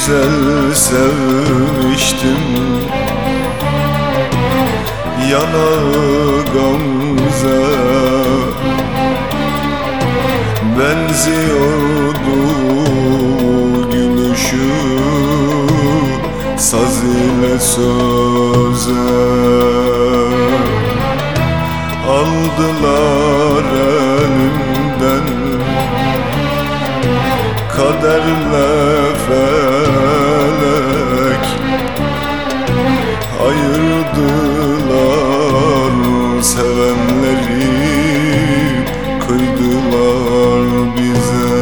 güzel sevmiştim, yanağı gamze benziyordu gülüşü saz ile söze. Aldılar elimden kaderle felek, ayırdılar sevenleri, kıydılar bize.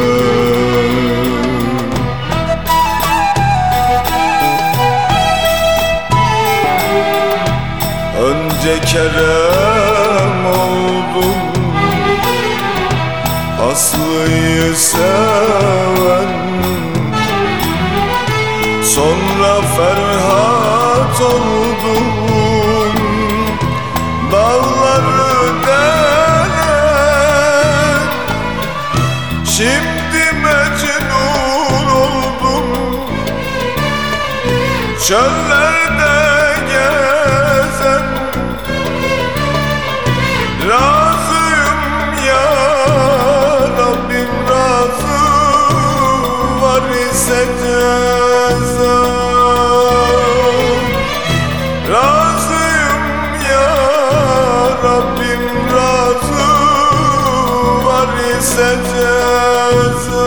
Önce Kerem oldum, Aslı'yı seven, sonra Ferhat oldum, dağları delen. Şimdi Mecnun oldum, çöllerde gezen. Razıyım ya Rabbim, razı var ise ceza. Razıyım ya Rabbim, razı var ise ceza.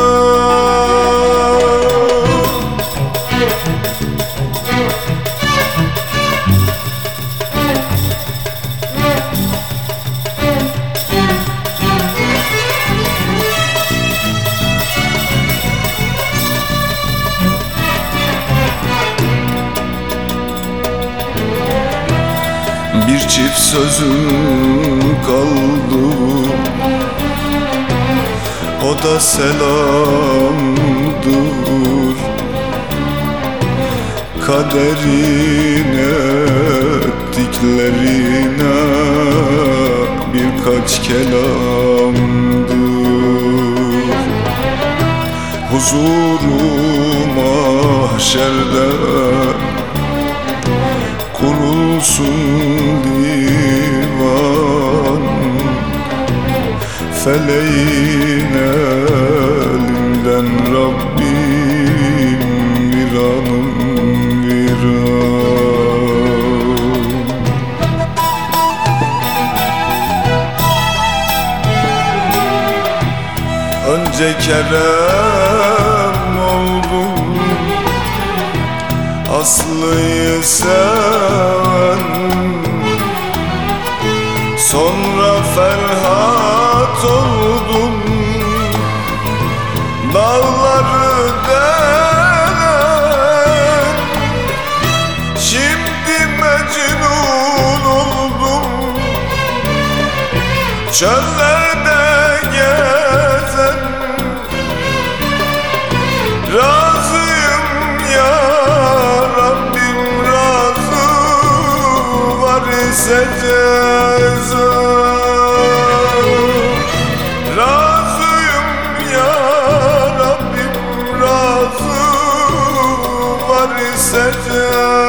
Bir çift sözüm kaldı, o da selamdır. Kaderin ettiklerine birkaç kelamdır. Huzuru mahşerde kurulsun divan, feleğin elinden Rabbim viranım viran. Önce Kerem oldum, Aslı'yı seven, sonra Ferhat oldum, dağları delen. Şimdi Mecnun oldum, çöllerde gezen. Razıyım ya Rabbim, razı var ise ceza. Razıyım ya Rabbim, razı var ise ceza.